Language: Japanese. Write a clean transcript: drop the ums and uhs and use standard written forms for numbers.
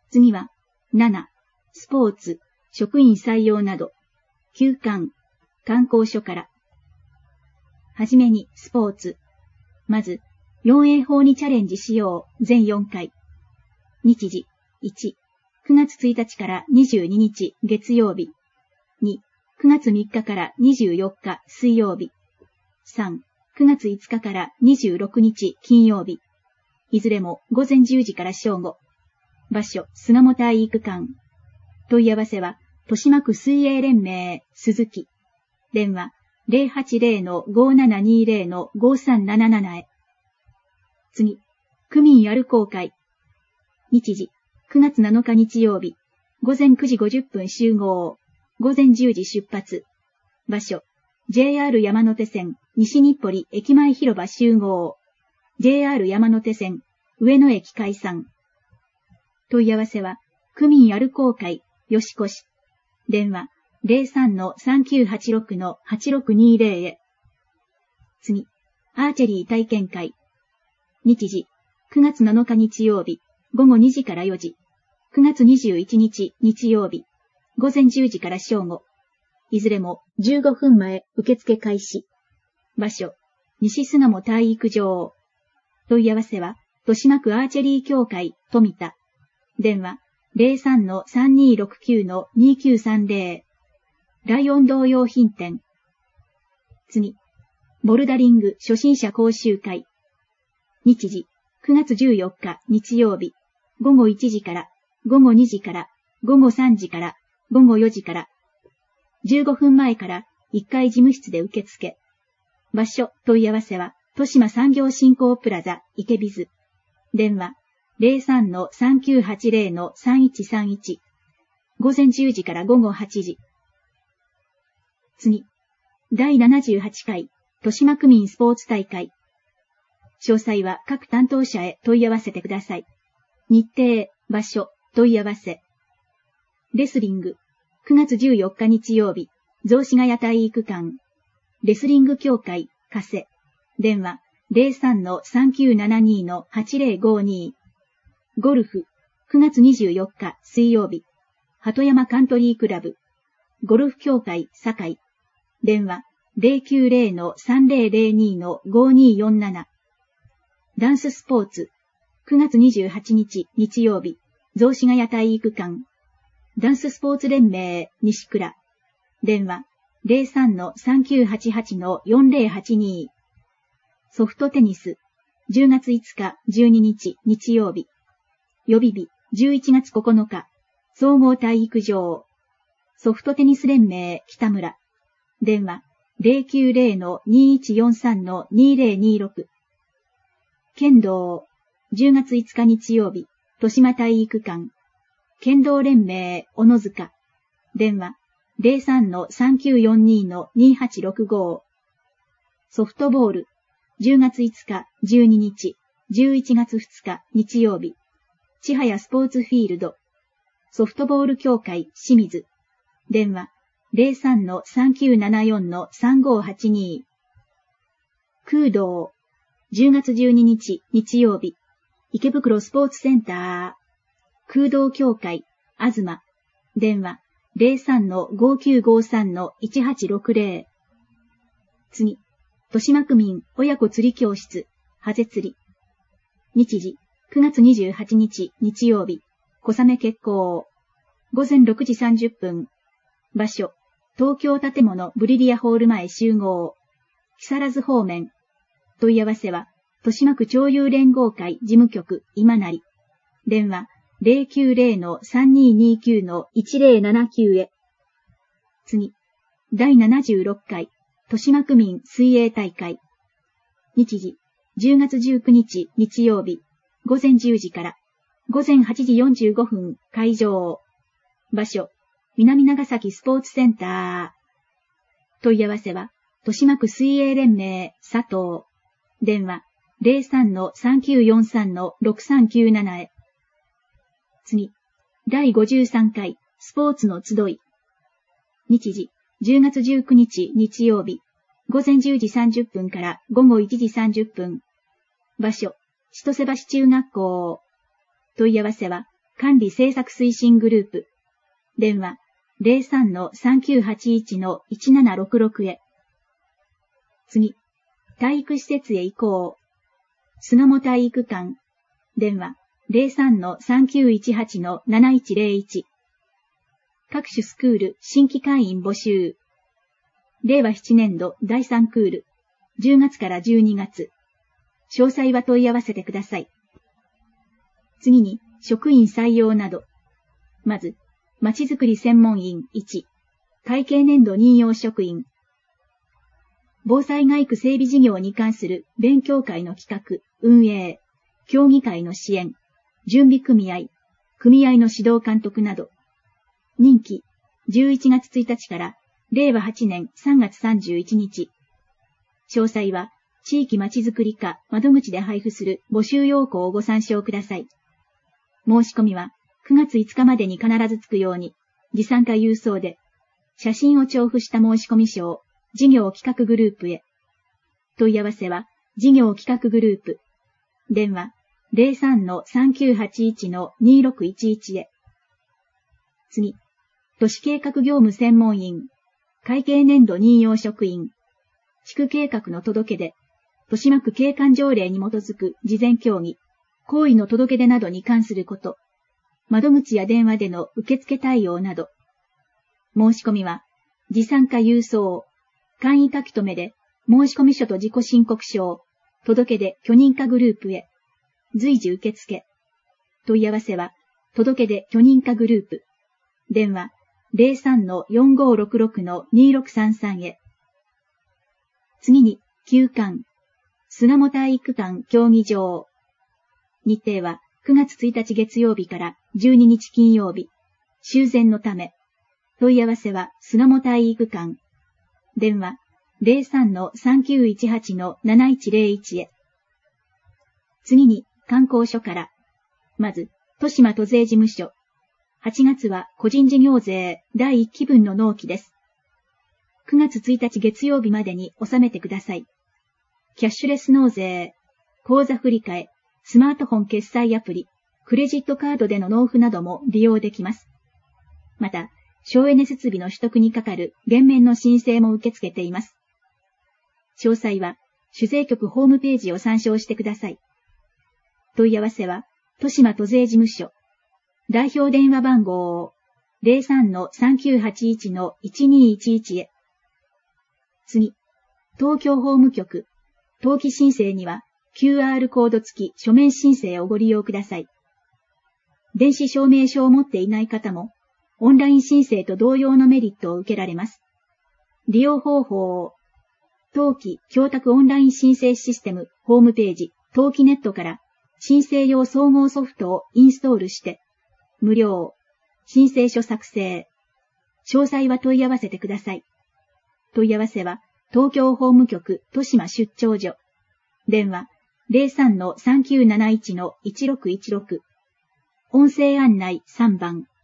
次は、7、スポーツ、職員採用など、休館、観光所から。はじめに、スポーツ。まず、4A 法にチャレンジしよう、全4回。日時、1、9月1日から22日、月曜日。2、9月3日から24日、水曜日。3、9月5日から26日、金曜日。いずれも午前10時から正午。場所、巣鴨体育館。問い合わせは、豊島区水泳連盟、鈴木。電話、080-5720-5377へ。次、区民やる公会。日時、9月7日日曜日、午前9時50分集合、午前10時出発。場所、JR 山手線、西日暮里駅前広場集合。JR 山手線、上野駅解散。問い合わせは、区民やる公会、吉越。電話、03-3986-8620へ。次、アーチェリー体験会。日時、9月7日日曜日、午後2時から4時。9月21日日曜日、午前10時から正午。いずれも15分前受付開始。場所、西巣鴨体育場。問い合わせは、豊島区アーチェリー協会、富田。電話、03-3269-2930。ライオン堂用品店。次、ボルダリング初心者講習会。日時、9月14日日曜日、午後1時から、午後2時から、午後3時から、午後4時から。15分前から1階事務室で受付。場所、問い合わせは、豊島産業振興プラザ、池ビズ。電話、03-3980-3131。午前10時から午後8時。次、第78回、豊島区民スポーツ大会。詳細は各担当者へ問い合わせてください。日程、場所、問い合わせ。レスリング、9月14日日曜日、雑司ヶ谷体育館。レスリング協会、加瀬。電話、03-3972-8052。ゴルフ、9月24日水曜日、鳩山カントリークラブ。ゴルフ協会、堺。電話、090-3002-5247。ダンススポーツ、9月28日日曜日、雑司ヶ谷体育館。ダンススポーツ連盟、西倉。電話、03-3988-4082。ソフトテニス、10月5日12日日曜日。予備日、11月9日、総合体育場。ソフトテニス連盟、北村。電話、090-2143-2026。剣道、10月5日日曜日、豊島体育館。剣道連盟、小野塚。電話、03-3942-2865。ソフトボール、10月5日、12日、11月2日、日曜日。千早スポーツフィールド。ソフトボール協会、清水。電話、03-3974-3582。空洞、10月12日、日曜日。池袋スポーツセンター。空洞協会、東。電話、03-5953-1860。次、豊島区民親子釣り教室、ハゼ釣り。日時、9月28日、日曜日、小雨決行。午前6時30分。場所、東京建物ブリリアホール前集合。木更津方面。問い合わせは、豊島区町友連合会事務局、今成。電話、090-3229-1079へ。次、第76回、豊島区民水泳大会。日時、10月19日日曜日、午前10時から、午前8時45分会場。場所、南長崎スポーツセンター。問い合わせは、豊島区水泳連盟、佐藤。電話、03-3943-6397へ。次、第53回、スポーツの集い。日時、10月19日日曜日、午前10時30分から午後1時30分。場所、千歳橋中学校。問い合わせは、 管理政策推進グループ。電話 03-3981-1766 へ。次、体育施設へ移行。巣鴨体育館。電話 03-3918-7101。各種スクール新規会員募集。令和7年度第3クール。10月から12月。詳細は問い合わせてください。次に、職員採用など。まず、まちづくり専門員1。会計年度任用職員。防災街区整備事業に関する勉強会の企画、運営、協議会の支援、準備組合、組合の指導監督など。任期、11月1日から令和8年3月31日。詳細は、地域まちづくり課窓口で配布する募集要項をご参照ください。申し込みは9月5日までに必ずつくように、持参加郵送で、写真を調布した申込書を事業企画グループへ。問い合わせは、事業企画グループ。電話 03-3981-2611 へ。次、都市計画業務専門員、会計年度任用職員、地区計画の届け出、豊島区景観条例に基づく事前協議、行為の届け出などに関すること、窓口や電話での受付対応など。申し込みは、持参加郵送、簡易書き留めで、申込書と自己申告書を、届け出許認可グループへ、随時受付。問い合わせは、届け出許認可グループ。電話 03-4566-2633 へ。次に、休館。巣鴨体育館競技場。日程は9月1日月曜日から12日金曜日。修繕のため。問い合わせは巣鴨体育館。電話 03-3918-7101 へ。次に観光所から。まず、豊島都税事務所。8月は個人事業税第1期分の納期です。9月1日月曜日までに納めてください。キャッシュレス納税、口座振替え、スマートフォン決済アプリ、クレジットカードでの納付なども利用できます。また、省エネ設備の取得にかかる減免の申請も受け付けています。詳細は、主税局ホームページを参照してください。問い合わせは、豊島都税事務所。代表電話番号 03-3981-1211 へ。次、東京法務局。登記申請には QR コード付き書面申請をご利用ください。電子証明書を持っていない方も、オンライン申請と同様のメリットを受けられます。利用方法を、登記供託オンライン申請システムホームページ、登記ネットから申請用総合ソフトをインストールして、無料、申請書作成。詳細は問い合わせてください。問い合わせは、東京法務局豊島出張所。電話 03-3971-1616。音声案内3番。